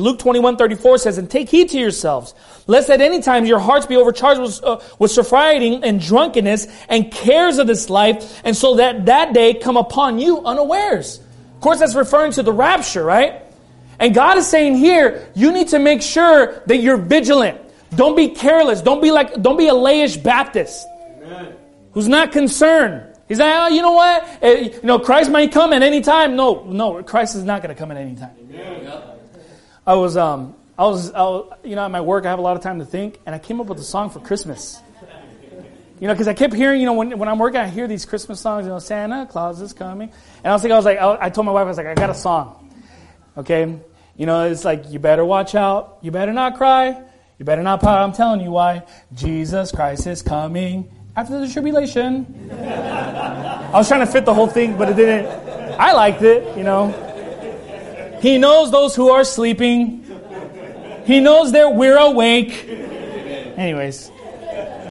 Luke 21:34 says, and take heed to yourselves, lest at any time your hearts be overcharged with sobriety and drunkenness and cares of this life, and so that day come upon you unawares. Of course, that's referring to the rapture, right? And God is saying here, you need to make sure that you're vigilant. Don't be careless. Don't be a layish Baptist. Amen. Who's not concerned. He's like, oh, you know what? Christ might come at any time. No, Christ is not going to come at any time. Amen. I was, at my work, I have a lot of time to think, and I came up with a song for Christmas. Because I kept hearing, when I'm working, I hear these Christmas songs, Santa Claus is coming. And I told my wife, I got a song. Okay? It's like, you better watch out. You better not cry. You better not pout. I'm telling you why. Jesus Christ is coming after the tribulation. I was trying to fit the whole thing, but it didn't. I liked it, He knows those who are sleeping. He knows that we're awake. Anyways.